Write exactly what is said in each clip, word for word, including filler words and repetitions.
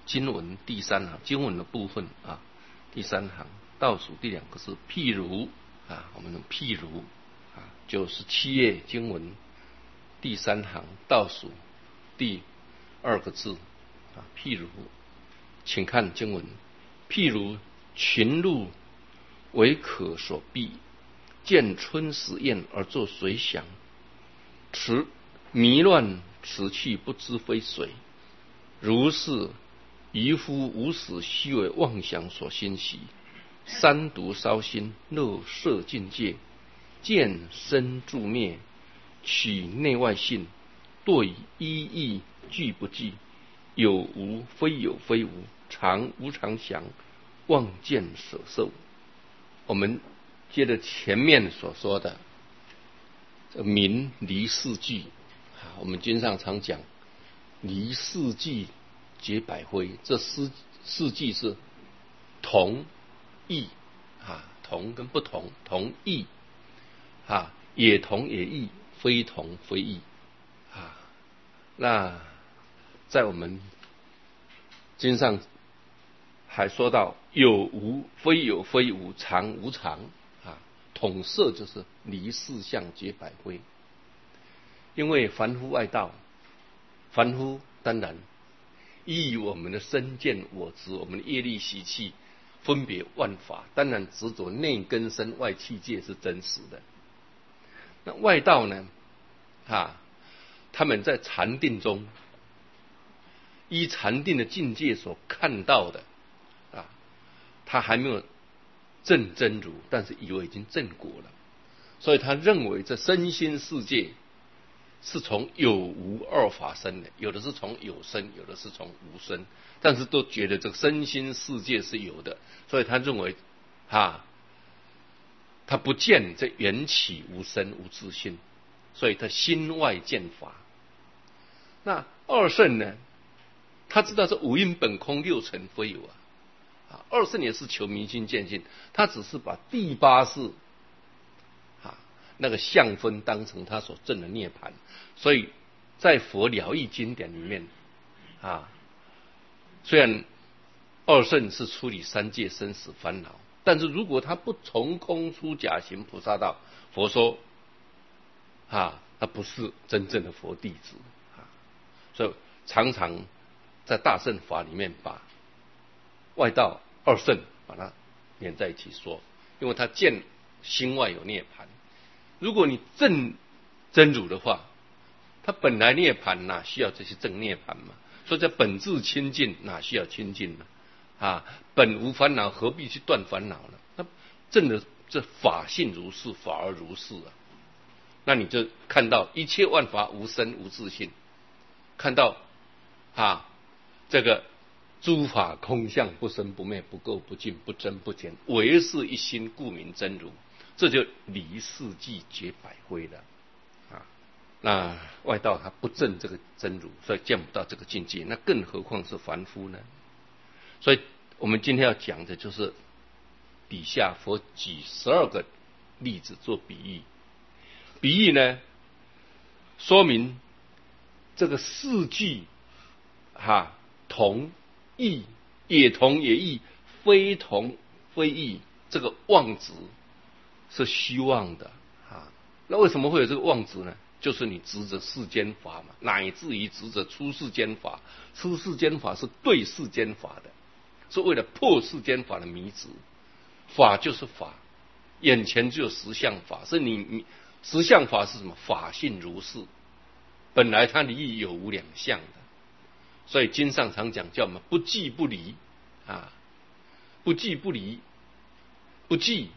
经文第三行，经文的部分啊，第三行倒数第两个字譬如啊，我们用譬如啊，九十七页经文第三行倒数第二个字啊，譬如，请看经文，譬如群鹿为渴所避，见春时宴而作水响，持迷乱此去不知非水，如是渔夫无始虚伪妄想所欣喜，三毒烧心，乐色境界，见生住灭，取内外性，对一义具不具，有无非有非无，常无常想，妄见舍受。我们接着前面所说的名离四句，我们经上常讲离四句结百灰，这四四句是同异啊，同跟不同，同异啊，也同也异，非同非异啊。那在我们经上还说到有无非有非无，常无常啊，统摄就是离四相结百灰。因为凡夫外道，凡夫当然依我们的身见我执，我们的业力习气分别万法，当然执着内根身外器界是真实的。那外道呢啊，他们在禅定中依禅定的境界所看到的啊，他还没有证真如，但是以为已经证果了，所以他认为这身心世界是从有无二法生的，有的是从有生，有的是从无生，但是都觉得这个身心世界是有的，所以他认为啊，他不见这缘起无生无自性，所以他心外见法。那二圣呢，他知道这五蕴本空，六尘非有啊。啊，二圣也是求明心见性，他只是把第八识啊那个相分当成他所证的涅槃。所以在佛了义经典里面啊，虽然二圣是处理三界生死烦恼，但是如果他不从空出假行菩萨道，佛说啊，他不是真正的佛弟子啊。所以常常在大乘法里面把外道二圣把它连在一起说，因为他见心外有涅槃。如果你证真如的话，他本来涅槃哪需要这些证涅槃嘛？所以在本质清净哪需要清净呢？啊，本无烦恼，何必去断烦恼呢？那证的这法性如是，法而如是啊。那你就看到一切万法无生无自性，看到啊这个诸法空相，不生不灭，不垢不净，不增不减，唯是一心，故名真如。这就离四季结百灰了啊。那外道他不证这个真如，所以见不到这个境界，那更何况是凡夫呢？所以我们今天要讲的就是底下佛举十二个例子做比喻，比喻呢说明这个四句哈同异，也同也异，非同非异，这个妄执是虚妄的啊。那为什么会有这个妄执呢？就是你执着世间法嘛，乃至于执着出世间法。出世间法是对世间法的，是为了破世间法的迷执。法就是法，眼前只有实相法，是你你实相法是什么？法性如是，本来它离有无两相的。所以经上常讲叫我们不即不离啊，不即不离，不即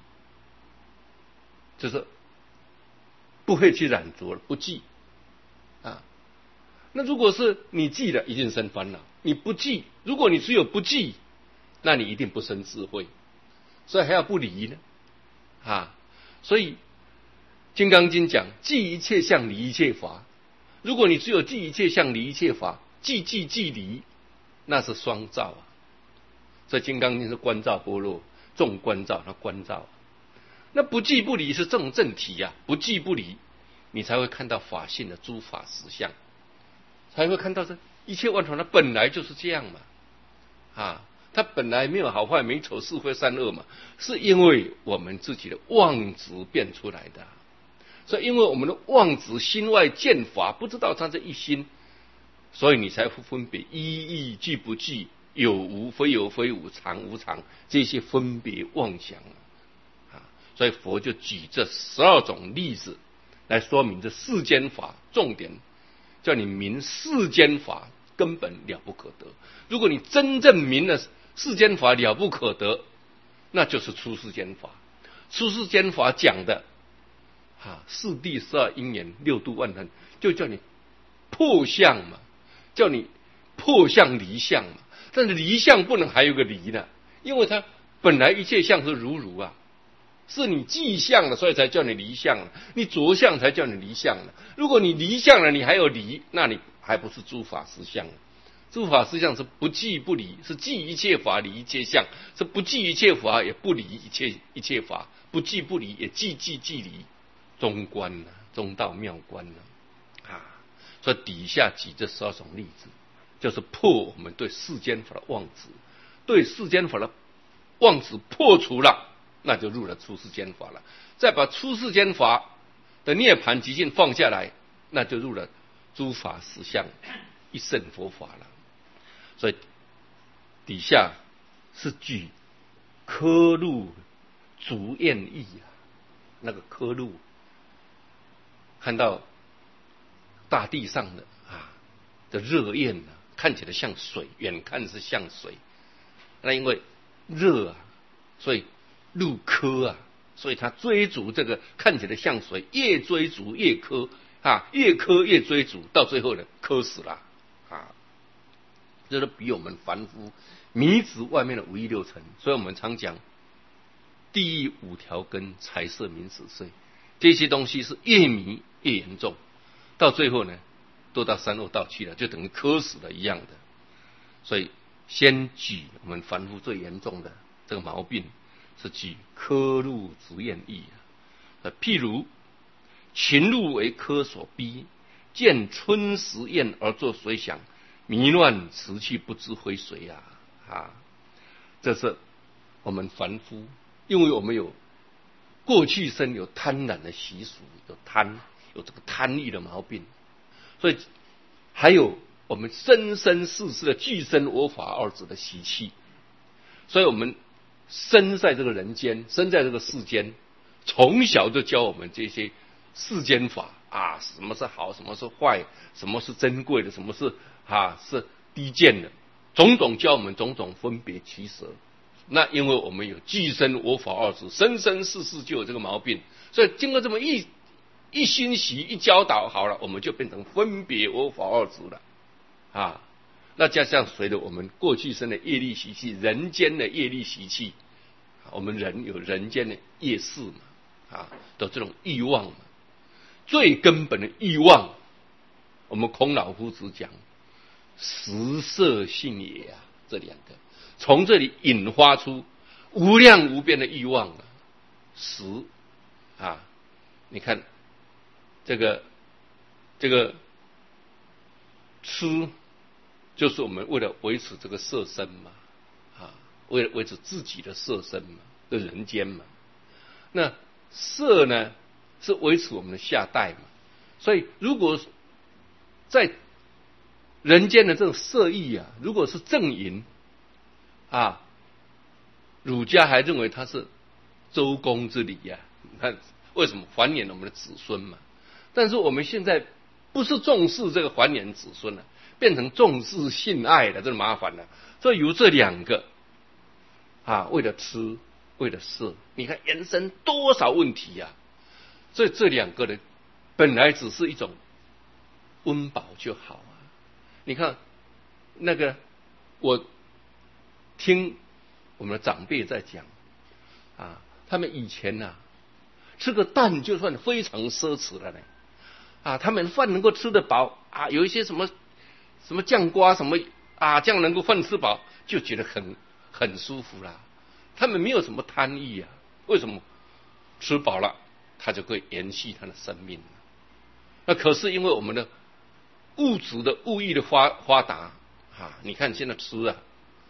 就是不会去染着了，不记啊。那如果是你记了，一定生烦恼；你不记，如果你只有不记，那你一定不生智慧。所以还要不离呢啊。所以《金刚经》讲记一切相，离一切法。如果你只有记一切相，离一切法，记记记离，那是双照啊。所以《金刚经》是观照般若，众观照，那观照。那不记不离是这种正体呀、啊，不记不离，你才会看到法性的诸法实相，才会看到这一切万法它本来就是这样嘛。 啊，它本来没有好坏美丑是非善恶嘛，是因为我们自己的妄执变出来的。所以因为我们的妄执心外见法，不知道它是一心，所以你才会分别一意具不具，有无非有非无，常无常，这些分别妄想啊。所以佛就举这十二种例子来说明这世间法，重点叫你明世间法根本了不可得。如果你真正明了世间法了不可得，那就是出世间法。出世间法讲的啊，四谛十二因缘六度万恒，就叫你破相嘛，叫你破相离相嘛。但是离相不能还有个离呢，因为它本来一切相是如如啊，是你迹相了，所以才叫你离相了。你着相才叫你离相了。如果你离相了，你还有离，那你还不是诸法实相了。诸法实相是不即不离，是即一切法离一切相，是不即一切法也不离一切一切法，不即不离也即即即离。中观呢、啊，中道妙观呢、啊，啊，所以底下举这十二种例子，就是破我们对世间法的妄执，对世间法的妄执破除了，那就入了出世间法了。再把出世间法的涅槃极境放下来，那就入了诸法实相一乘佛法了。所以底下是举科路足焰意啊，那个科路。看到大地上的啊的热焰啊，看起来像水，远看是像水。那因为热啊，所以入科啊，所以他追逐这个看起来像水，越追逐越科啊，越科越追逐，到最后呢，科死了啊。这都比我们凡夫迷子外面的五欲六尘。所以我们常讲地狱五条根，财色名食睡，这些东西是越迷越严重，到最后呢，都到三恶道去了，就等于科死了一样的。所以先举我们凡夫最严重的这个毛病，是举科路足焰意啊。譬如群鹿为科所逼，见春时焰而作水响，迷乱辞去不知回谁啊！啊，这是我们凡夫，因为我们有过去生有贪婪的习俗，有贪。有这个贪欲的毛病，所以还有我们生生世世的俱生我法二字的习气，所以我们生在这个人间，生在这个世间，从小就教我们这些世间法啊，什么是好，什么是坏，什么是珍贵的，什么是啊是低贱的，种种教我们种种分别取舍。那因为我们有俱生我法二字，生生世世就有这个毛病，所以经过这么一一熏习一教导好了，我们就变成分别我法二执了啊。那加上随着我们过去生的业力习气，人间的业力习气，我们人有人间的业事嘛啊的这种欲望嘛，最根本的欲望，我们孔老夫子讲食色性也啊，这两个从这里引发出无量无边的欲望啊。食啊，你看。这个这个吃，就是我们为了维持这个色身嘛，啊，为了维持自己的色身嘛，的人间嘛。那色呢，是维持我们的下代嘛。所以，如果在人间的这种色欲啊，如果是正淫啊，儒家还认为它是周公之礼呀、啊。你看为什么繁衍我们的子孙嘛？但是我们现在不是重视这个繁衍子孙了、啊，变成重视性爱了，这麻烦了。所以由这两个啊，为了吃，为了色，你看延伸多少问题呀、啊？所以这两个呢，本来只是一种温饱就好啊。你看那个，我听我们的长辈在讲啊，他们以前啊，吃个蛋就算非常奢侈了呢。啊，他们饭能够吃得饱啊，有一些什么什么酱瓜什么啊，这样能够饭吃饱，就觉得很很舒服啦。他们没有什么贪欲啊，为什么？吃饱了，他就可以延续他的生命。那可是因为我们的物质的物欲的发发达啊，你看现在吃啊，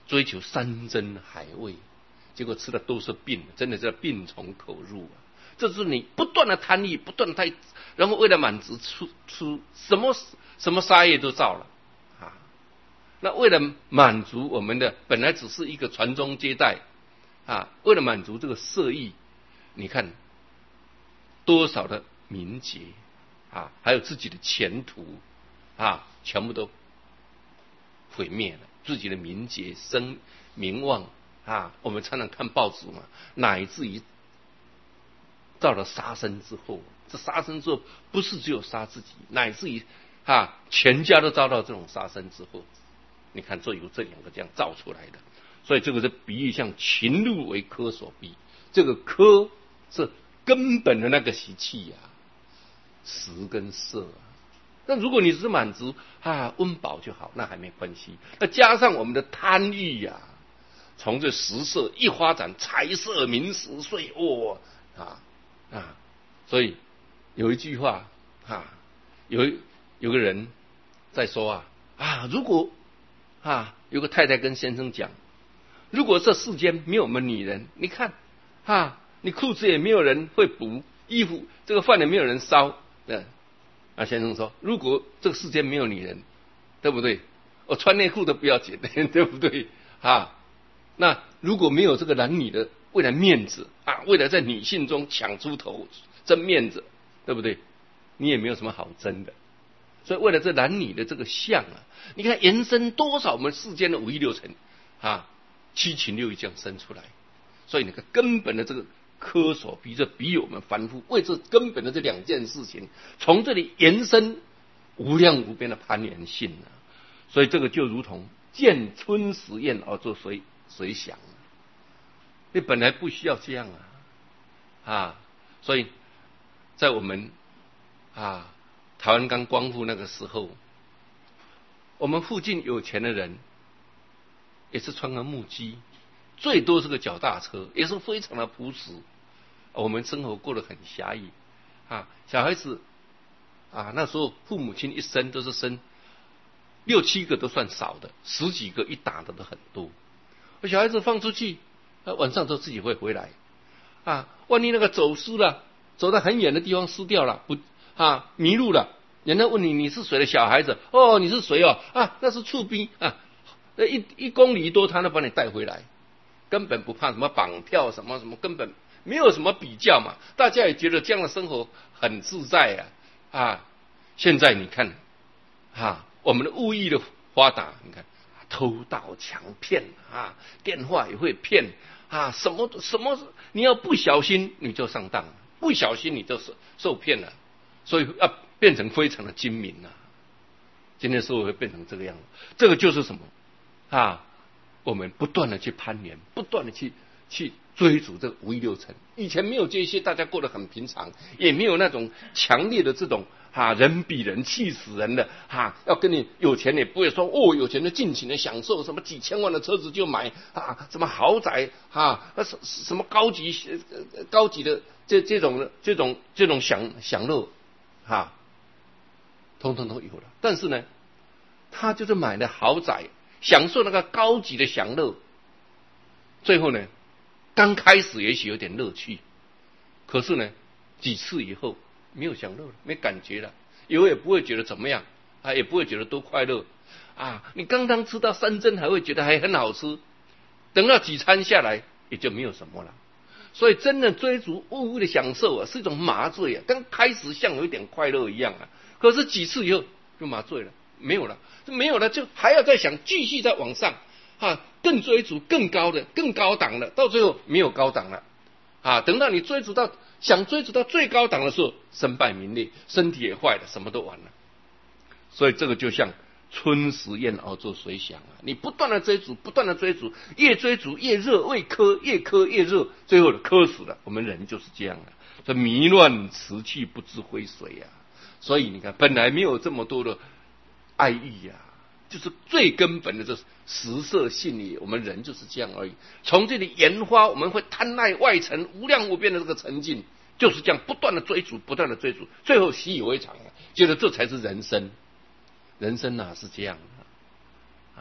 追求山珍海味，结果吃的都是病，真的叫病从口入啊！这是你不断的贪欲，不断的贪，然后为了满足出出什么什么杀业都造了啊！那为了满足我们的本来只是一个传宗接代啊，为了满足这个色欲，你看多少的名节啊，还有自己的前途啊，全部都毁灭了，自己的名节、声名望啊，我们常常看报纸嘛，乃至于到了杀身之后，这杀身之后不是只有杀自己，乃至于啊全家都遭到这种杀身之后，你看这有这两个这样造出来的，所以这个是比喻像禽鹿为轲所逼，这个轲是根本的那个习气呀、啊，食跟色啊。那如果你只是满足啊温饱就好，那还没关系。那加上我们的贪欲呀、啊，从这食色一发展，财色名食睡卧啊啊，所以有一句话啊，有有个人在说啊啊，如果啊有个太太跟先生讲，如果这世间没有我们女人，你看啊，你裤子也没有人会补，衣服这个饭也没有人烧，对。啊，先生说，如果这个世间没有女人，对不对？我穿内裤都不要紧，对不对？啊，那如果没有这个男女的为了面子啊，为了在女性中抢出头争面子，对不对？你也没有什么好争的。所以为了这男女的这个相啊，你看延伸多少我们世间的五欲六尘啊，七情六欲这样生出来，所以你看根本的这个轲所逼，这比喻我们凡夫为这根本的这两件事情，从这里延伸无量无边的攀缘性啊，所以这个就如同见春时宴而作随随想，你本来不需要这样啊啊，所以在我们啊台湾刚光复那个时候，我们附近有钱的人也是穿个木屐，最多是个脚踏车，也是非常的朴实。我们生活过得很狭义啊，小孩子啊，那时候父母亲一生都是生六七个都算少的，十几个一打的都很多。小孩子放出去，晚上都自己会回来啊，万一那个走失了，走到很远的地方失掉了，不啊迷路了，人家问你你是谁的小孩子？哦，你是谁哦？啊，那是厝边啊，一一公里多，他能把你带回来，根本不怕什么绑票什么什么，根本没有什么比较嘛，大家也觉得这样的生活很自在啊啊！现在你看啊，我们的物欲的发达，你看偷盗抢骗啊，电话也会骗啊，什么什么，你要不小心你就上当了，不小心你就受骗了，所以要变成非常的精明啊。今天社会会变成这个样子，这个就是什么啊？我们不断的去攀援，不断的去去追逐这个五欲六尘。以前没有这些，大家过得很平常，也没有那种强烈的这种啊人比人气死人的啊，要跟你有钱也不会说哦，有钱的尽情的享受什么几千万的车子就买啊，什么豪宅啊，什什么高级高级的这这种这种这种享享乐啊，通通都有了。但是呢，他就是买了豪宅，享受那个高级的享乐，最后呢，刚开始也许有点乐趣，可是呢，几次以后没有享乐了，没感觉了，以后也不会觉得怎么样啊，也不会觉得多快乐啊。你刚刚吃到山珍还会觉得还很好吃，等到几餐下来也就没有什么了。所以真的追逐物欲的享受啊，是一种麻醉啊。刚开始像有一点快乐一样啊，可是几次以后就麻醉了，没有了，没有了，就还要再想继续再往上啊，更追逐更高的、更高档的，到最后没有高档了啊。等到你追逐到想追逐到最高档的时候，身败名裂，身体也坏了，什么都完了。所以这个就像春时宴而作随想啊，你不断的追逐，不断的追逐，越追逐越热，为磕越磕越热，最后磕死了。我们人就是这样的，这迷乱辞去不知归谁啊。所以你看，本来没有这么多的爱欲啊，就是最根本的这食色性也，我们人就是这样而已。从这里研发，我们会贪爱外尘无量无边的这个沉静，就是这样不断的追逐，不断的追逐，最后习以为常了，觉得这才是人生。人生哪是这样的啊？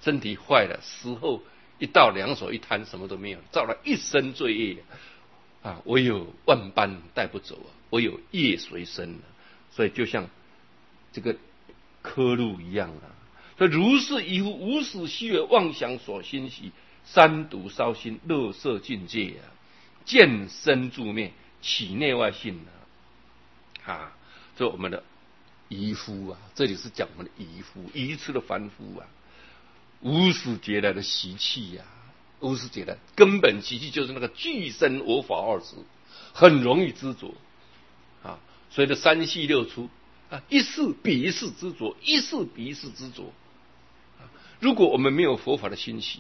身体坏了，死后一到两手一摊，什么都没有，造了一身罪业啊！唯有万般带不走啊，唯有业随身啊。所以就像这个刻录一样啊。所以如是一夫无始虚伪妄想所欣喜，三毒烧心，乐色境界啊，见身住灭，起内外性啊！啊，这我们的愚夫啊，这里是讲我们的愚夫，愚痴的凡夫啊，无始劫来的习气呀、啊，无始劫来根本习气就是那个俱生我法二执，很容易执着啊。随着三系六出啊，一世比一世执着，一世比一世执着。如果我们没有佛法的欣喜，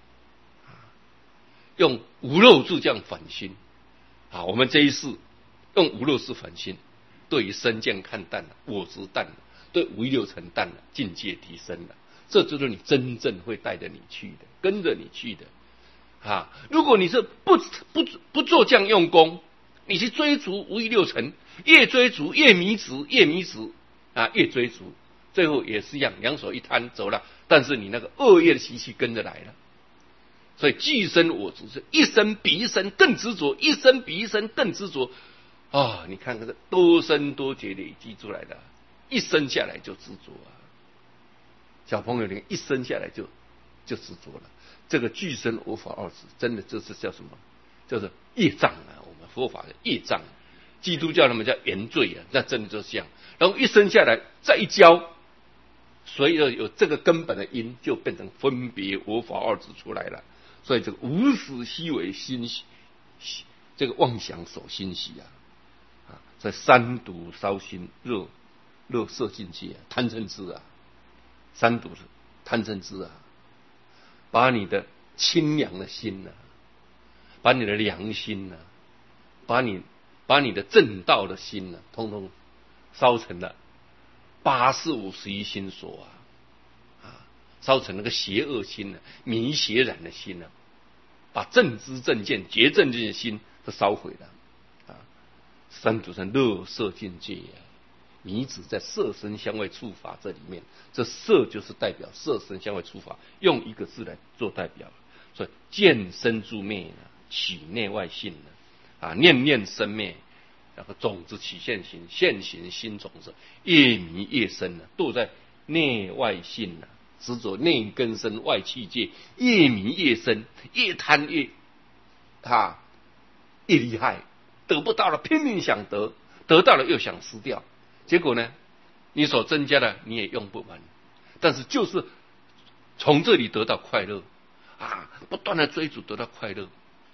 用无漏智这样反心啊，我们这一世用无漏智反心，对于身见看淡了，我执淡了，对五欲六尘淡了，境界提升了，这就是你真正会带着你去的，跟着你去的啊。如果你是不不不做这样用功，你去追逐五欲六尘，越追逐越迷执，越迷执啊，越追逐，最后也是一样，两手一摊走了。但是你那个恶业的习气跟着来了，所以俱生我执是一生比一生更执着，一生比一生更执着啊！你看看这多生多劫累积出来的，一生下来就执着啊！小朋友，你一生下来就就执着了，这个俱生我法二执，真的这是叫什么？叫做业障啊！我们佛法的业障，基督教他们叫原罪啊，那真的就是这样。然后一生下来再一教。所以有这个根本的因，就变成分别我法二执出来了。所以这个无始虚伪心喜，这个妄想所欣喜啊，啊，在三毒烧心，热热色境界、啊，贪嗔痴啊，三毒是贪嗔痴啊，把你的清凉的心呐、啊，把你的良心呐、啊，把你把你的正道的心呐、啊，通通烧成了。八四五十一心所啊，啊，烧成那个邪恶心呢、啊，迷邪染的心呢、啊，把正知正见、觉正见的心都烧毁了啊！三毒成乐色境界啊，迷子在色身香味触法这里面，这色就是代表色身香味触法，用一个字来做代表，所以见身住灭呢，起内外性呢，啊，念念生灭。那个种子起现行，现行心种子，越迷越深了，堕在内外性了，执着内根深，外气界，越迷越深，越贪越啊越厉害，得不到了拼命想得，得到了又想失掉，结果呢，你所增加的你也用不完，但是就是从这里得到快乐啊，不断的追逐得到快乐。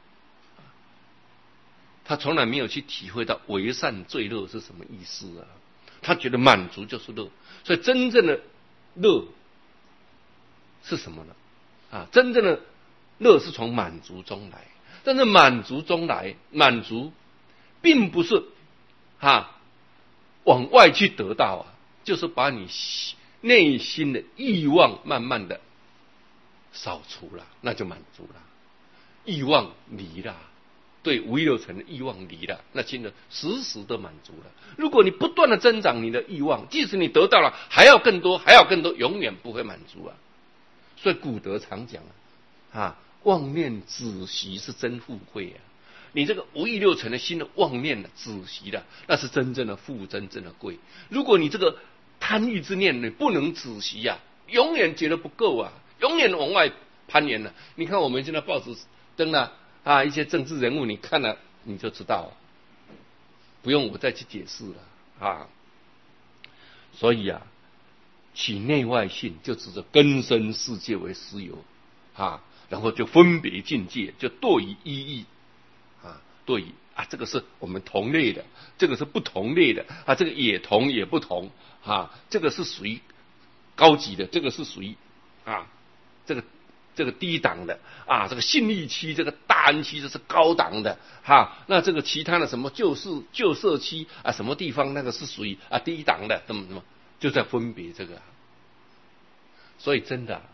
他从来没有去体会到为善最乐是什么意思啊！他觉得满足就是乐，所以真正的乐是什么呢？啊，真正的乐是从满足中来，但是满足中来，满足并不是啊往外去得到啊，就是把你内心的欲望慢慢的扫除了，那就满足了，欲望离了。对五欲六尘的欲望离了，那真的时时的满足了。如果你不断的增长你的欲望，即使你得到了，还要更多，还要更多，永远不会满足啊。所以古德常讲啊，啊，妄念止息是真富贵啊。你这个五欲六尘的心的妄念呢，止息了，那是真正的富，真正的贵。如果你这个贪欲之念你不能止息呀、啊，永远觉得不够啊，永远往外攀岩了。你看我们现在报纸登了。啊，一些政治人物，你看了你就知道，不用我再去解释了啊。所以啊，起内外性就指着根生世界为实有啊，然后就分别境界，就对于意义啊，对于啊，这个是我们同类的，这个是不同类的啊，这个也同也不同啊，这个是属于高级的，这个是属于啊，这个。这个低档的啊，这个信义区、这个大安区这是高档的哈，那这个其他的什么旧市旧社区啊，什么地方那个是属于啊低档的，怎么怎么就在分别这个、啊。所以真的、啊，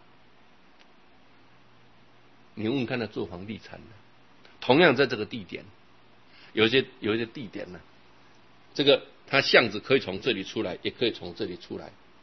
你问看那做房地产的，同样在这个地点，有一些有一些地点呢，这个它巷子可以从这里出来，也可以从这里出来，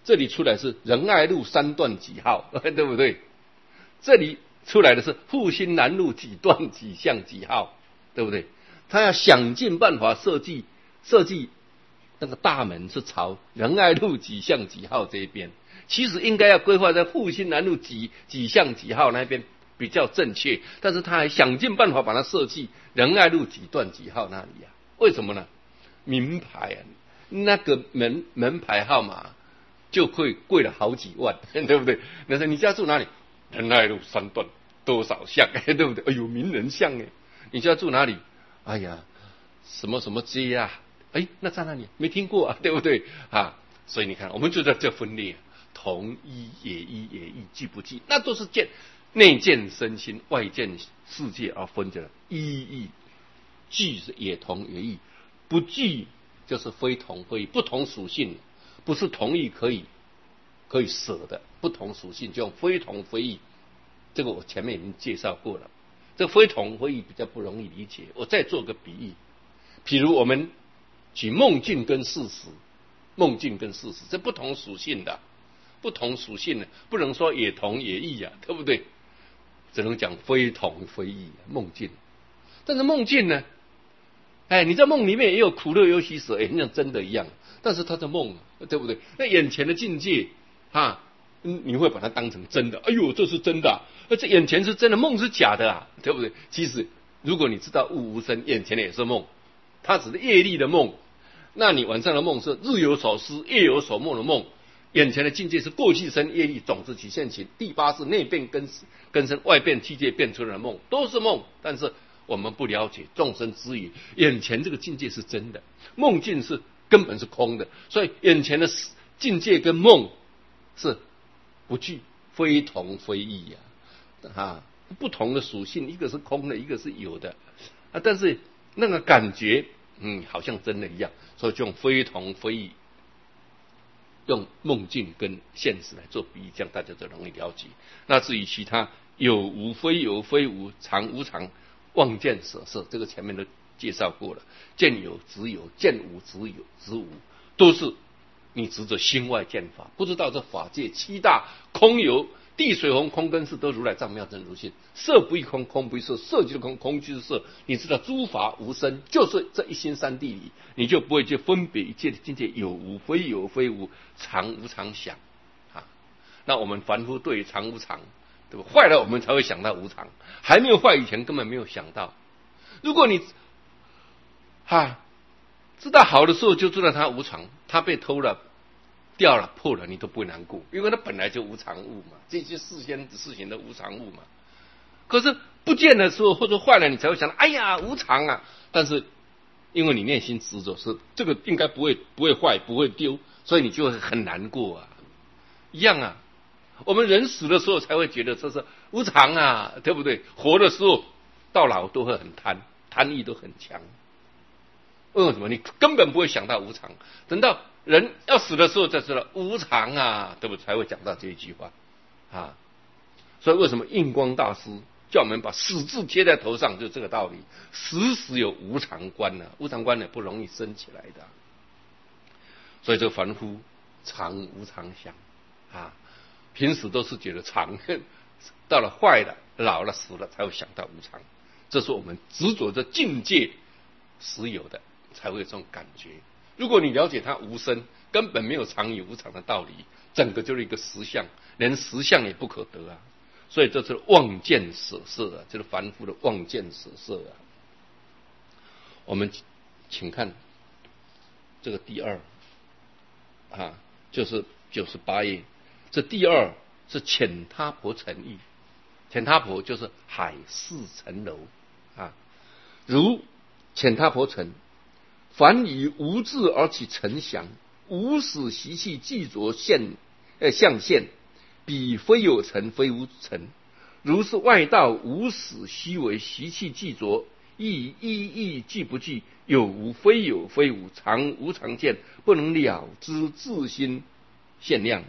这里出来是仁爱路三段几号，对不对？这里出来的是复兴南路几段几巷几号，对不对？他要想尽办法设计设计那个大门是朝仁爱路几巷几号这一边，其实应该要规划在复兴南路几几巷几号那边比较正确，但是他还想尽办法把它设计仁爱路几段几号那里啊？为什么呢？名牌啊，那个门门牌号码就会贵了好几万，对不对？那说你家住哪里？仁爱路三段多少巷，对不对？哎呦，名人巷哎！你家住哪里？哎呀，什么什么街啊？哎，那在哪里？没听过啊，对不对啊？所以你看，我们就在这分裂，同一也一也异，记不记？那都是见内见身心，外见世界而分的一异。具是也同也异，不具就是非同非异，不同属性，不是同意可以可以舍的，不同属性就用非同非异。这个我前面已经介绍过了。这非同非异比较不容易理解，我再做个比喻，譬如我们举梦境跟事实，梦境跟事实这不同属性的，不同属性的不能说也同也异啊，对不对？只能讲非同非异梦境。但是梦境呢，哎，你在梦里面也有苦乐忧喜舍，哎，像真的一样，但是它是梦，对不对？那眼前的境界啊，你会把它当成真的，哎呦，这是真的、啊，而这眼前是真的，梦是假的啊，对不对？其实如果你知道物无生，眼前的也是梦，它只是业力的梦，那你晚上的梦是日有所思夜有所梦的梦，眼前的境界是过去生业力种子起现行，第八是内变根根生外变气界变出来的梦，都是梦，但是我们不了解众生之语，眼前这个境界是真的，梦境是根本是空的，所以眼前的境界跟梦是不具，非同非异呀、啊，啊，不同的属性，一个是空的，一个是有的啊，但是那个感觉，嗯，好像真的一样，所以就用非同非异，用梦境跟现实来做比喻，这样大家就容易了解。那至于其他有无非有非无常无常。妄见舍色，这个前面都介绍过了。见有执有，见无执有执无，都是你执着心外见法，不知道这法界七大空有地水火空跟是都如来藏妙真如性，色不异空，空不异色，色即是空，空即是色。你知道诸法无生，就是这一心三谛里，你就不会去分别一切的境界有无非有非无常无常想啊。那我们凡夫对于常无常。对吧？坏了我们才会想到无常，还没有坏以前根本没有想到。如果你哈知道好的时候就知道它无常，它被偷了、掉了、破了，你都不会难过，因为它本来就无常物嘛，这些事先事情的无常物嘛。可是不见的时候或者坏了，你才会想到，哎呀，无常啊！但是因为你内心执着是这个应该不会不会坏不会丢，所以你就会很难过啊，一样啊。我们人死的时候才会觉得这是无常啊，对不对？活的时候到老都会很贪，贪欲都很强。为什么？你根本不会想到无常，等到人要死的时候才知道无常啊，对不对？才会讲到这一句话啊。所以为什么印光大师叫我们把死字贴在头上，就这个道理。时时有无常观呢、啊，无常观也不容易升起来的、啊。所以这凡夫常无常想啊。平时都是觉得常，到了坏了、老了、死了才会想到无常，这是我们执着的境界实有的，才会有这种感觉。如果你了解它无生，根本没有常与无常的道理，整个就是一个实相，连实相也不可得啊！所以这是妄见舍色啊，就是凡夫的妄见舍色啊。我们请看这个第二啊，就是九十八页。这第二是遣他婆成义，遣他婆就是海市蜃楼啊。如遣他婆成，凡以无智而起成想，无始习气既着现呃象现，彼非有成非无成。如是外道无始虚为习气既着，亦一亦既不具，有无非有非无常无常见，不能了知自心限量。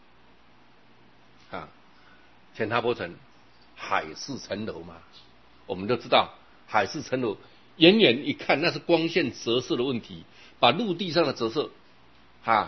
啊，遣他婆成，海市蜃楼嘛，我们都知道海市蜃楼，远远一看那是光线折射的问题，把陆地上的折射，哈、啊，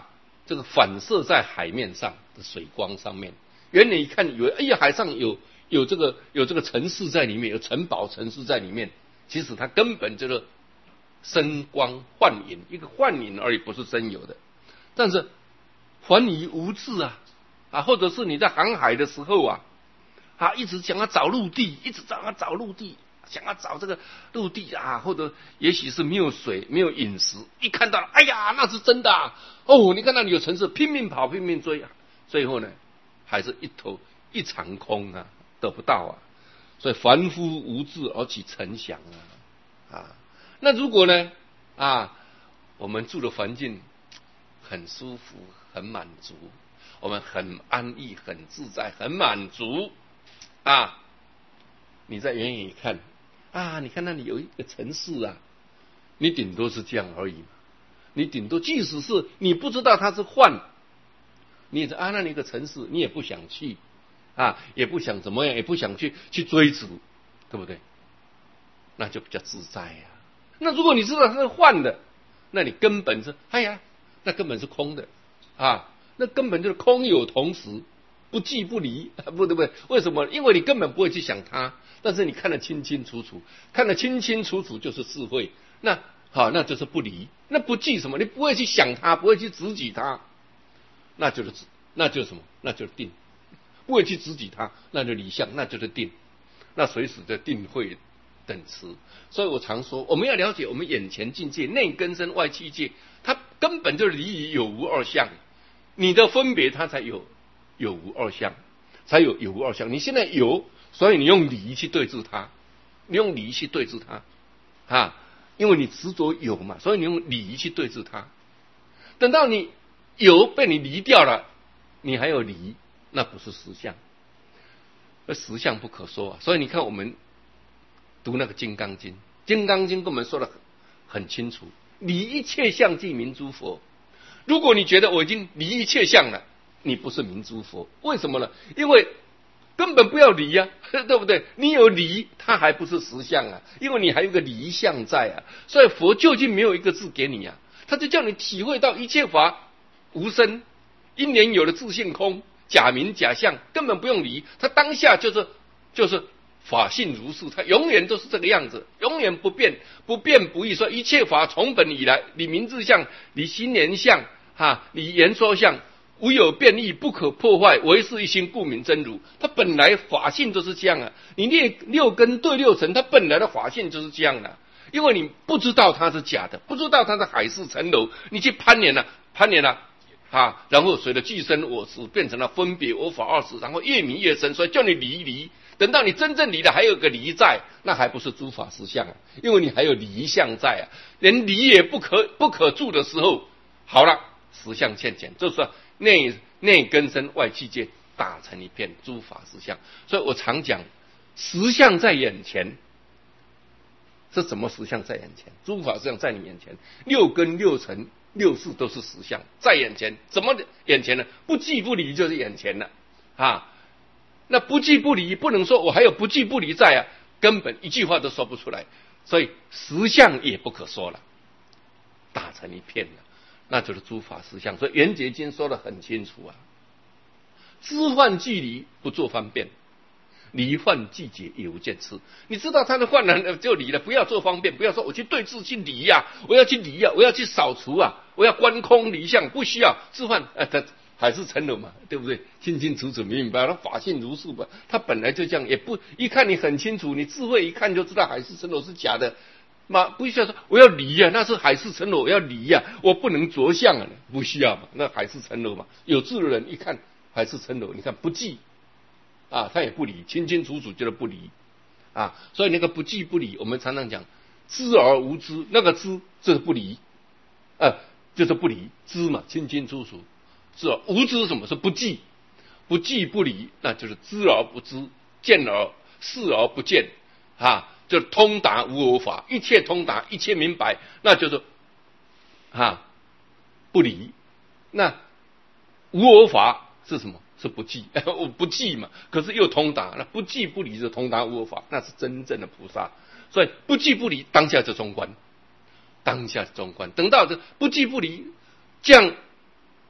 这个反射在海面上的水光上面，远远一看以为哎呀海上有有这个有这个城市在里面，有城堡城市在里面，其实它根本就是声光幻影，一个幻影而已，不是真有的。但是凡你无知啊啊，或者是你在航海的时候啊啊，一直想要找陆地，一直想要找陆地，想要找这个陆地啊，或者也许是没有水，没有饮食，一看到了，哎呀，那是真的啊！哦，你看那里有城市，拼命跑，拼命追啊，最后呢，还是一头一场空啊，得不到啊。所以凡夫无智而起丞相啊啊！那如果呢啊，我们住的环境很舒服，很满足，我们很安逸，很自在，很满足啊！你在远远一看啊，你看那里有一个城市啊，你顶多是这样而已嘛。你顶多即使是你不知道它是幻，你在啊那里一个城市，你也不想去啊，也不想怎么样，也不想去去追逐，对不对？那就比较自在呀、啊。那如果你知道它是幻的，那你根本是哎呀，那根本是空的啊，那根本就是空有同时，不即不离，不对不对？为什么？因为你根本不会去想它，但是你看得清清楚楚，看得清清楚楚就是智慧。那好，那就是不离。那不即什么？你不会去想它，不会去执己它，那就是那就是什么？那就是定。不会去执己它，那就离相，那就是定。那随时的定慧等持。所以我常说，我们要了解我们眼前境界，内根身外器界，它根本就离于有无二相。你的分别，它才有有无二相，才有有无二相。你现在有，所以你用离去对治它，你用离去对治它啊，因为你执着有嘛，所以你用离去对治它。等到你有被你离掉了，你还有离，那不是实相，而实相不可说啊。所以你看，我们读那个《金刚经》，《金刚经》跟我们说的很很清楚：离一切相即名诸佛。如果你觉得我已经离一切相了，你不是名诸佛。为什么呢？因为根本不要离呀、啊，对不对？你有离，它还不是实相啊，因为你还有个离相在啊。所以佛究竟没有一个字给你啊，他就叫你体会到一切法无生，因缘有的自性空，假名假相，根本不用离，他当下就是就是法性如是，他永远都是这个样子，永远不变，不变不异。说一切法从本以来，你名字相，你心念相，哈，你言说相，无有变异，不可破坏，唯是一心，故名真如。它本来法性就是这样啊，你六六根对六尘，它本来的法性就是这样的、啊。因为你不知道它是假的，不知道它是海市蜃楼，你去攀岩了，攀岩了。啊，然后随着俱生我执，变成了分别我法二执，然后越迷越深，所以叫你离离。等到你真正离了，还有个离在，那还不是诸法实相啊？因为你还有离相在啊，连离也不可不可住的时候，好了，实相现前，就是内内根身外器界打成一片，诸法实相。所以我常讲，实相在眼前。是什么实相在眼前？诸法实相在你眼前，六根六尘六识都是实相在眼前。怎么眼前呢？不即不离就是眼前了啊！那不即不离，不能说我还有不即不离在啊，根本一句话都说不出来。所以实相也不可说了，打成一片了，那就是诸法实相。所以圆觉经说得很清楚啊：知幻即离，不做方便。离幻即解，也无见痴。你知道他的幻呢，就离了，不要做方便，不要说我去对治去离呀、啊，我要去离呀、啊，我要去扫除啊，我要观空离相，不需要置换，呃，它还是成了嘛，对不对？清清楚楚明明白，它法性如是吧，它本来就这样，也不一看你很清楚，你智慧一看就知道海市蜃楼是假的嘛，不需要说我要离呀、啊，那是海市蜃楼，我要离呀、啊，我不能着相啊，不需要嘛，那海市蜃楼嘛，有智的人一看海市蜃楼，你看不计。啊，他也不离，清清楚楚就是不离啊，所以那个不即不离，我们常常讲知而无知，那个知就是不离，呃，就是不离，知嘛，清清楚楚，知而无知什么是不即，不即不离，那就是知而不知，见而视而不见啊，就通达无我法，一切通达，一切明白，那就是啊不离。那无我法是什么？是不计，我不计嘛，可是又通达，那不计不离是通达无我法，那是真正的菩萨。所以不计不离，当下就中观，当下就中观。等到这不计不离，这样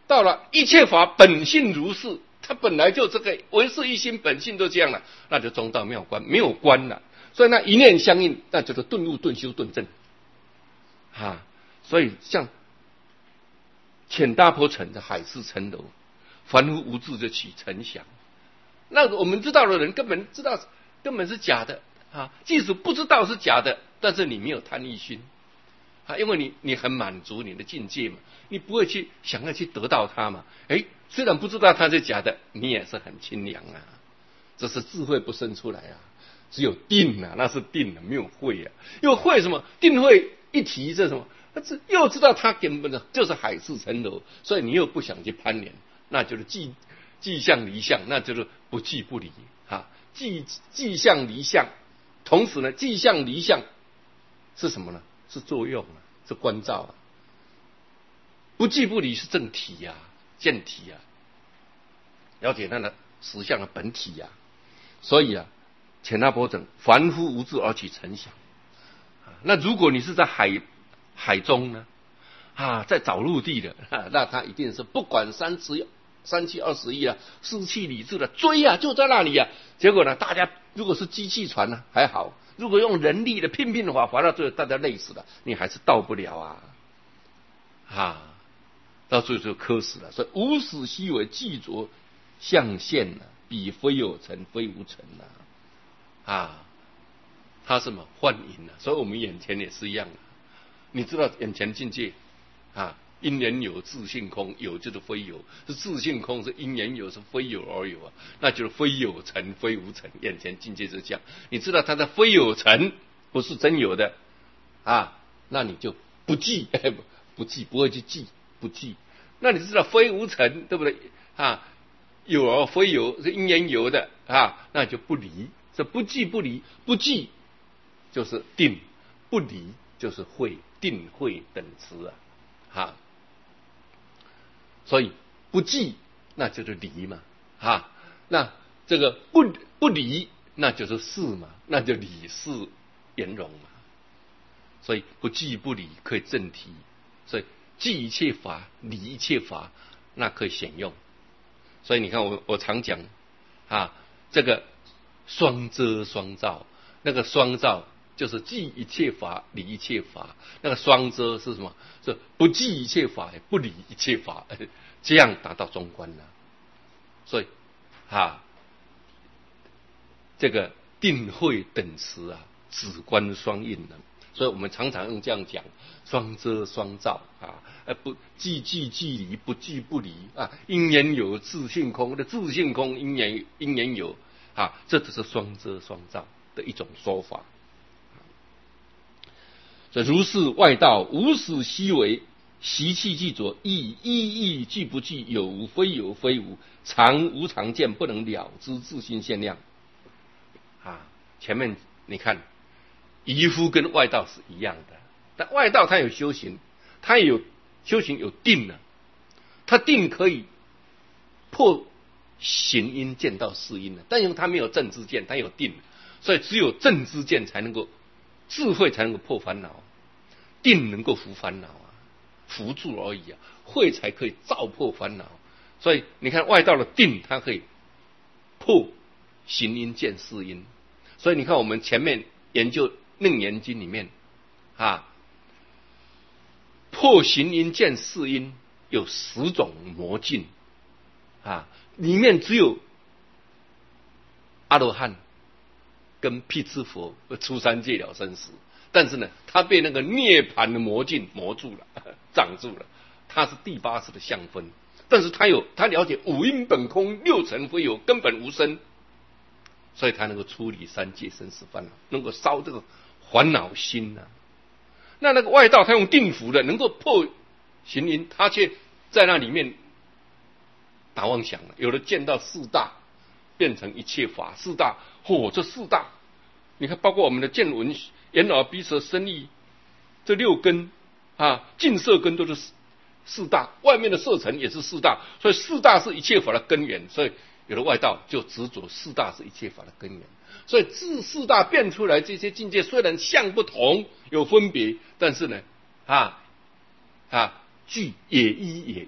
到了一切法本性如是，它本来就这个唯是一心本性都这样了，那就中道妙观，没有观了。所以那一念相应，那就是顿悟、顿修、顿证啊。所以像浅大婆城的海市蜃楼，凡夫无智就起尘想。那我们知道的人根本知道根本是假的啊，即使不知道是假的，但是你没有贪欲心啊，因为你你很满足你的境界嘛，你不会去想要去得到它嘛。哎，虽然不知道它是假的，你也是很清凉啊，这是智慧不生出来啊。只有定啊，那是定啊，没有慧啊。因为慧什么？定慧一提这什么？又知道它根本就是海市蜃楼，所以你又不想去攀连，那就是即即相离相，那就是不即不离啊。即即相离相，同时呢，即相离相是什么呢？是作用啊，是观照啊。不即不离是正体啊，见体啊，了解它的实相的本体啊。所以啊。浅大波整，凡夫无智而起尘想。那如果你是在海海中呢？啊，在找陆地的，啊、那他一定是不管三七三七二十一啊，失去理智的追啊，就在那里啊。结果呢，大家如果是机器船呢、啊、还好，如果用人力的拼命的话，划到最后大家累死了，你还是到不了啊，啊，到最后就磕死了。所以无始昔为既着象现啊，彼非有成，非无成啊。啊，它是什么幻影啊？所以我们眼前也是一样的。你知道眼前境界啊，因缘有，自性空，有就是非有，是自性空，是因缘有，是非有而有啊，那就是非有成，非无成。眼前境界是这样，你知道它的非有成不是真有的啊，那你就不记，不记，不会去记，不记。那你知道非无成，对不对啊？有而非有，是因缘有的啊，那就不离。这不即不离，不即就是定，不离就是慧，定慧等持啊，哈。所以不即那就是离嘛，哈。那这个不不离那就是事嘛，那就理事圆融嘛。所以不即不离可以正题，所以即一切法，离一切法，那可以显用。所以你看我我常讲啊，这个。双遮双照，那个双照就是即一切法，离一切法。那个双遮是什么？是不即一切法，不离一切法，这样达到中观了。所以啊，这个定慧等持啊，止观双印呢。所以我们常常用这样讲：双遮双照啊，呃不即即即离，不即不离啊。因缘有，自性空的自性空，因缘因缘有。啊，这只是双遮双照的一种说法。所以如是外道无始昔为习气既着，亦意义既不既，有无非有非无，常无常见，不能了知自性限量。啊，前面你看，愚夫跟外道是一样的，但外道他有修行，他也有修行有定呢、啊，他定可以破。行因见到事因了，但因为他没有正知见，他有定，所以只有正知见才能够智慧才能够破烦恼，定能够伏烦恼啊，扶助而已啊，慧才可以照破烦恼。所以你看外道的定，它可以破行因见事因。所以你看我们前面研究楞严经里面啊，破行因见事因有十种魔境啊。里面只有阿罗汉跟辟支佛出三界了生死，但是呢，他被那个涅槃的魔境魔住了，障住了。他是第八识的相分，但是他有他了解五阴本空，六尘非有，根本无生，所以他能够处理三界生死烦恼，能够烧这个烦恼心啊。那那个外道他用定伏的，能够破行因，他却在那里面。打妄想了，有的见到四大变成一切法，四大，嚯、哦，这四大，你看，包括我们的见闻、眼耳鼻舌身意这六根啊，净色根都是四四大，外面的色尘也是四大，所以四大是一切法的根源。所以有的外道就执着四大是一切法的根源，所以自四大变出来这些境界，虽然相不同有分别，但是呢，啊啊，具也一也异。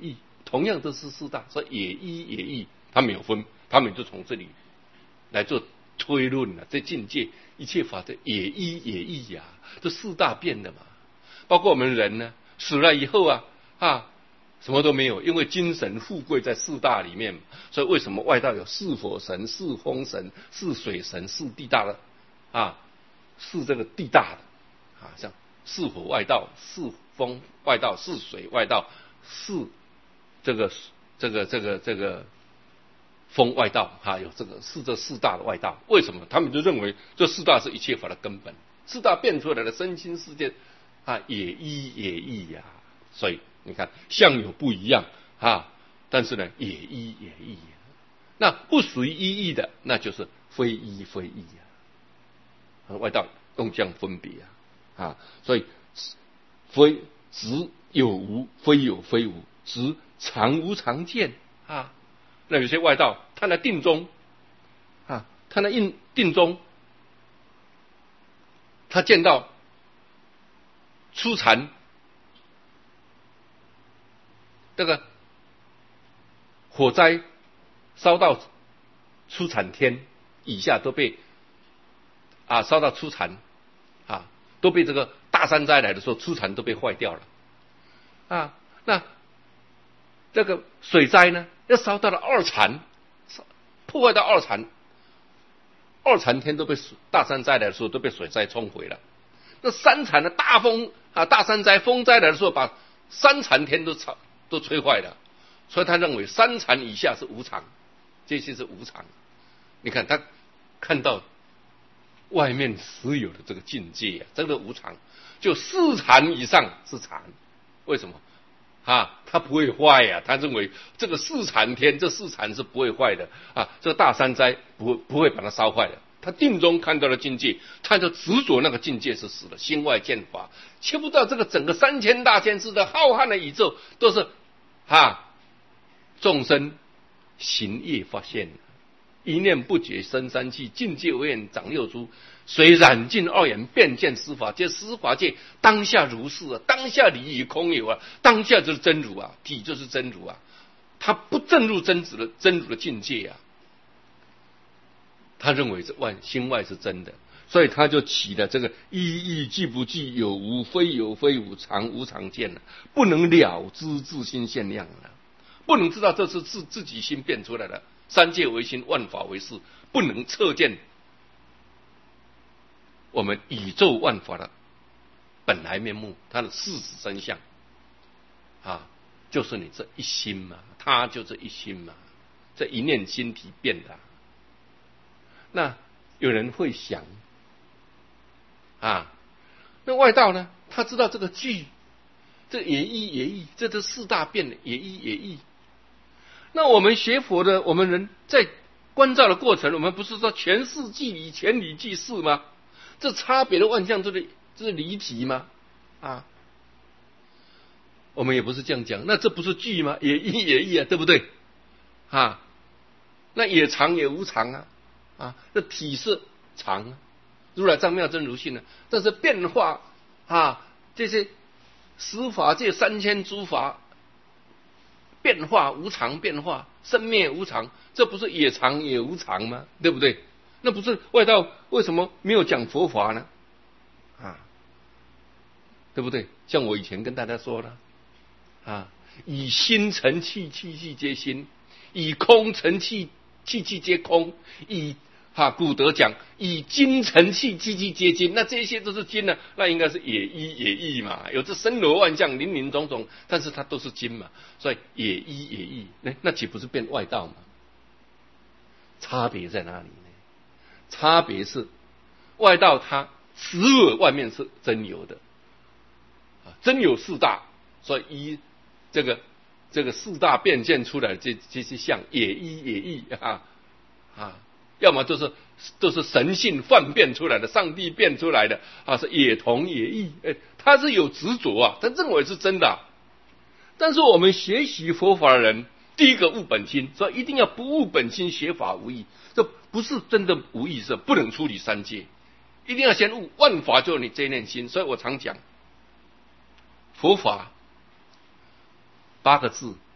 同样都是四大，所以也一也异，他们有分，他们就从这里来做推论了、啊。这境界一切法则也一也异呀、啊，这四大变的嘛。包括我们人呢，死了以后啊啊。什么都没有，因为精神富贵在四大里面，所以为什么外道有四火神、四风神、四水神、四地大的啊？四这个地大的啊，像四火外道、四风外道、四水外道、四这个这个这个这个风外道啊，有这个四这四大的外道。为什么？他们就认为这四大是一切法的根本，四大变出来的身心世界啊，也一也异呀、啊，所以。你看，相有不一样啊，但是呢，也一也异、啊。那不属于一异的，那就是非一非异啊。外道用这样分别啊，啊，所以非执有无，非有非无，执常无常见啊。那有些外道，他那定中啊，他那印定中，他见到初禅。这个火灾烧到初禅天以下都被啊烧到初禅啊都被这个大山灾来的时候，初禅都被坏掉了啊。那这个水灾呢，要烧到了二禅，破坏到二禅，二禅天都被大山灾来的时候都被水灾冲毁了。那三禅的大风啊大山灾风灾来的时候，把三禅天都吵。都摧坏了，所以他认为三禅以下是无常，这些是无常。你看他看到外面实有的这个境界啊，真的无常。就四禅以上是常，为什么？啊，他不会坏呀、啊。他认为这个四禅天，这四禅是不会坏的啊，这个大山灾不不会把它烧坏的。他定中看到了境界，他就执着那个境界是死的，心外见法，切不到这个整个三千大千世的浩瀚的宇宙都是。啊，众生行业发现，一念不觉生三气，境界为眼长六珠，虽染尽二眼，便见司法界。司法界当下如是啊，当下理与空有啊，当下就是真如啊，体就是真如啊，他不证入真子的真如的境界啊，他认为这外心外是真的，所以他就起了这个一义即不即，有无非有非无，常无常见了，不能了知自心现量了，不能知道这是自自己心变出来的。三界为心，万法为事，不能测见我们宇宙万法的本来面目，它的事实真相啊，就是你这一心嘛，它就这一心嘛，这一念心体变的、啊。那有人会想。啊，那外道呢？他知道这个句，这也一也异，这都四大变的也一也异。那我们学佛的，我们人在观照的过程，我们不是说全事即理，全理即事吗？这差别的万象，这是这是离题吗？啊，我们也不是这样讲。那这不是句吗？也一也异啊，对不对？啊，那也常也无常啊，啊，那体是常啊。如来藏妙真如性呢？但是变化啊，这些十法界三千诸法变化无常，变化生灭无常，这不是也常也无常吗？对不对？那不是外道为什么没有讲佛法呢？啊，对不对？像我以前跟大家说了啊，以心成气，气气皆心；以空成气，气气皆空；以哈，古德讲以精成气，气气皆精，那这些都是精呢、啊，那应该是也一也异嘛，有这森罗万象，林林总总，但是它都是精嘛，所以也一也异，那那岂不是变外道嘛？差别在哪里呢？差别是外道它实尔外面是真有的，啊，真有四大，所以一这个这个四大变现出来的这这些相也一也异啊啊。要么就是都是神性幻变出来的，上帝变出来的啊，是也同也异，哎，他是有执着啊，他认为是真的、啊。但是我们学习佛法的人，第一个悟本心，所以一定要不悟本心，学法无益。这不是真的无益，是不能处理三界，一定要先悟万法就是你这念心。所以我常讲，佛法八个字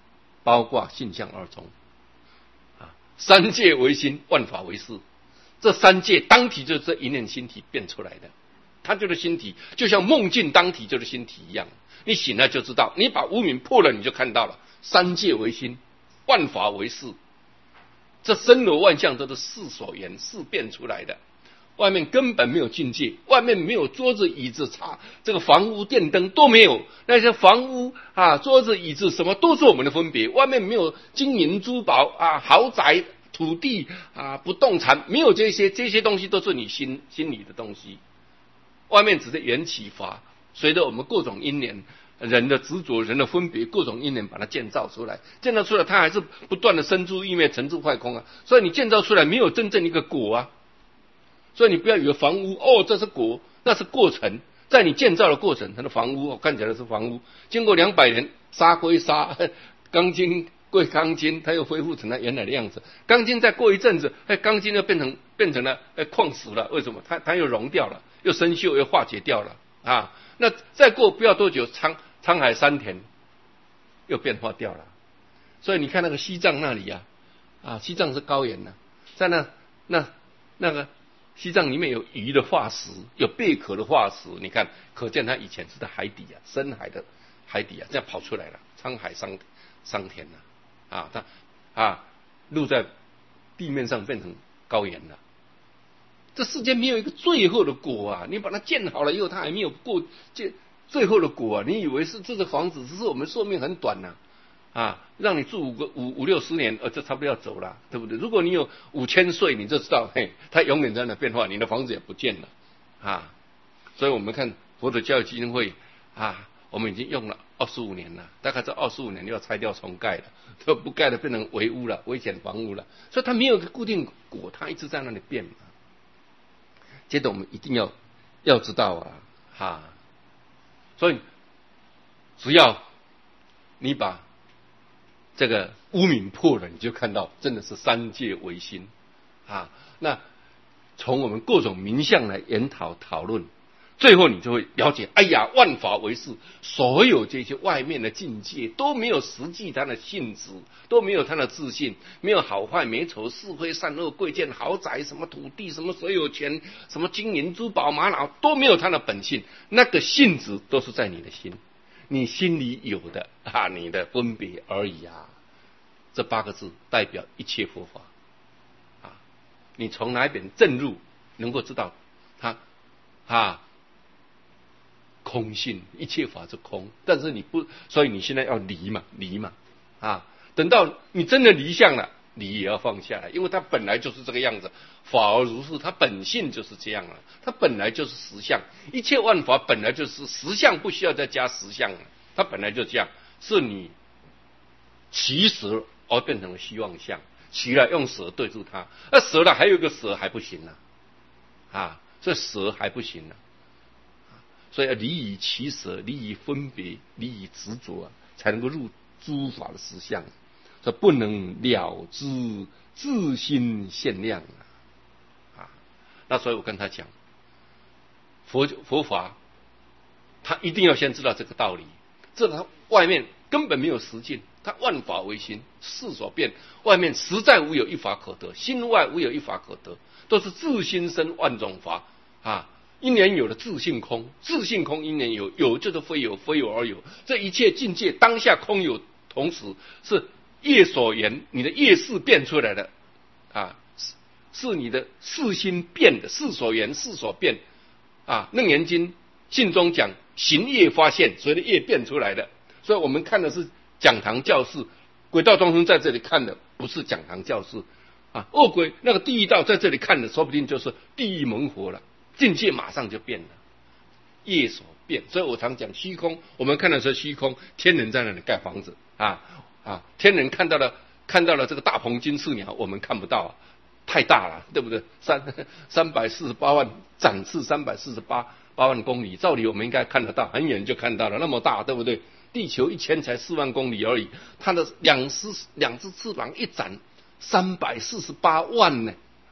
包括性相二宗啊，三界唯心，万法唯识。这三界当体就是这一念心体变出来的，它就是心体，就像梦境当体就是心体一样。你醒来就知道，你把无明破了，你就看到了三界唯心，万法唯识。这森罗万象都是事所缘，事变出来的。外面根本没有境界，外面没有桌子椅子茶，这个房屋电灯都没有，那些房屋啊桌子椅子什么都是我们的分别。外面没有金银珠宝啊豪宅土地啊不动产，没有这些，这些东西都是你心心里的东西。外面只是缘起法，随着我们各种因缘，人的执着，人的分别，各种因缘把它建造出来，建造出来它还是不断的生出异灭，成住坏空啊。所以你建造出来没有真正一个果啊。所以你不要以为房屋哦这是果，那是过程，在你建造的过程，它的房屋、哦、看起来是房屋，经过两百年沙归沙，钢筋归钢筋，它又恢复成它原来的样子。钢筋再过一阵子，哎，钢筋又变成变成了哎矿石了，为什么？它它又融掉了，又生锈，又化解掉了啊。那再过不要多久，沧沧海桑田又变化掉了。所以你看那个西藏那里啊，啊，西藏是高原呐、啊，在那那那个。西藏里面有鱼的化石，有贝壳的化石，你看，可见它以前是在海底啊，深海的海底啊，这样跑出来了，沧海桑桑田了、啊，啊，它啊，露在地面上变成高原了。这世间没有一个最后的果啊，你把它建好了以后，它还没有过建最后的果啊，你以为是这个房子，只是我们寿命很短呐、啊。啊，让你住五个五五六十年，呃，这差不多要走了，对不对？如果你有五千岁，你就知道，嘿，它永远在那变化，你的房子也不见了，啊，所以我们看佛陀教育基金会啊，我们已经用了二十五年了，大概这二十五年要拆掉重盖了，都不盖了，变成危屋了，危险房屋了，所以它没有个固定果，它一直在那里变嘛。接着我们一定要要知道啊，哈、啊，所以只要你把这个污名破了，你就看到真的是三界唯心啊！那从我们各种名相来研讨讨论，最后你就会了解，哎呀，万法唯识，所有这些外面的境界都没有实际它的性质，都没有它的自信，没有好坏美丑是非善恶贵贱豪宅什么土地什么所有权什么金银珠宝玛瑙都没有它的本性，那个性质都是在你的心。你心里有的啊，你的分别而已啊。这八个字代表一切佛法啊。你从哪一边证入，能够知道它啊空性，一切法是空。但是你不，所以你现在要离嘛，离嘛啊。等到你真的离相了，离也要放下来，因为它本来就是这个样子。法而如是，它本性就是这样了，它本来就是实相，一切万法本来就是实相，不需要再加实相了，它本来就这样，是你起舍而变成了希望相，起来用舍对住它，那舍了还有一个舍还不行呢、啊，啊，这舍还不行呢、啊，所以要离以起舍，离以分别，离以执着啊，才能够入诸法的实相，这不能了知自心限量啊。那所以我跟他讲，佛佛法，他一定要先知道这个道理。这他外面根本没有实境，他万法唯心，事所变，外面实在无有一法可得，心外无有一法可得，都是自心生万种法啊。因缘有了自性空，自性空因缘有，有就是非有，非有而有。这一切境界当下空有，同时是业所缘，你的业事变出来的啊。是你的事心变的，事所缘，事所变啊。楞严经信中讲，行业发现，随着业变出来的。所以我们看的是讲堂教室，轨道众生在这里看的不是讲堂教室啊。恶鬼那个地狱道在这里看的，说不定就是地狱猛火了，境界马上就变了，业所变。所以我常讲虚空，我们看的是虚空，天人在那里盖房子啊啊，天人看到了看到了这个大鹏金翅鸟，我们看不到啊。太大了，对不对？三三百四十八万展翅，三百四十八八万公里，照理我们应该看得到，很远就看到了，那么大，对不对？地球一圈才四万公里而已，它的两只两只翅膀一展，三百四十八万呢，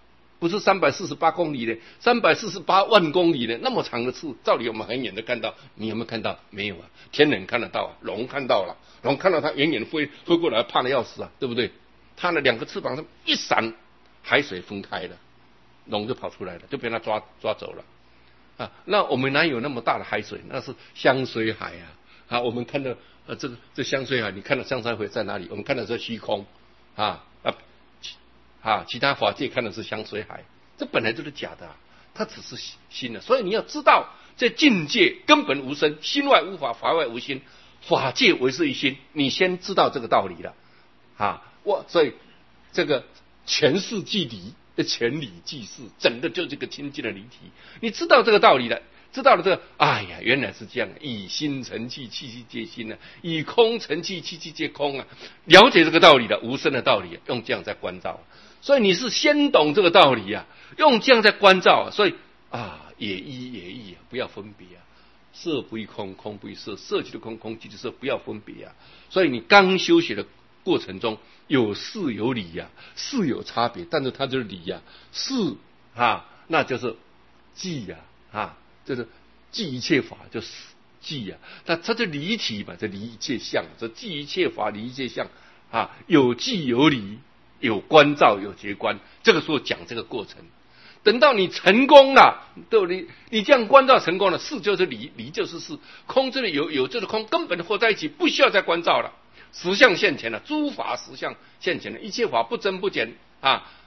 不是三百四十八公里的，三百四十八万公里的那么长的刺，照理我们很远的看到，你有没有看到？没有啊，天人看得到啊，龙看到了，龙看到它远远飞飞过来，怕得要死啊，对不对？它的两个翅膀上一闪，海水分开了，龙就跑出来了，就被它抓抓走了啊。那我们哪有那么大的海水？那是香水海啊！啊，我们看到呃这个这香水海，你看到香水海在哪里？我们看到是虚空啊啊。啊，其他法界看的是香水海，这本来就是假的、啊，它只是心的。所以你要知道，这境界根本无生，心外无法，法外无心，法界唯是一心。你先知道这个道理了，啊，我所以这个全事即理，全理即事，整个就这个清净的离体。你知道这个道理了，知道了这个，哎呀，原来是这样，以心成气，气气皆心啊；以空成气，气气皆空啊。了解这个道理了，无生的道理，用这样在关照。所以你是先懂这个道理啊，用这样在关照啊，所以啊，也一也异啊，不要分别啊，色不异空，空不异色，色即是空，空即是色，不要分别啊。所以你刚修学的过程中有事有理呀、啊，事有差别，但是它就是理呀、啊，事啊，那就是记呀、啊，啊，就是记一切法就是记呀、啊，那它就离体嘛，这离一切相，这记一切法离一切相啊，有记有理。有关照，有觉观，这个时候讲这个过程。等到你成功了，对不对？你这样关照成功了，事就是理，理就是事，空这里有有就是空，根本合在一起，不需要再关照了。实相现前了，诸法实相现前了，一切法不增不减啊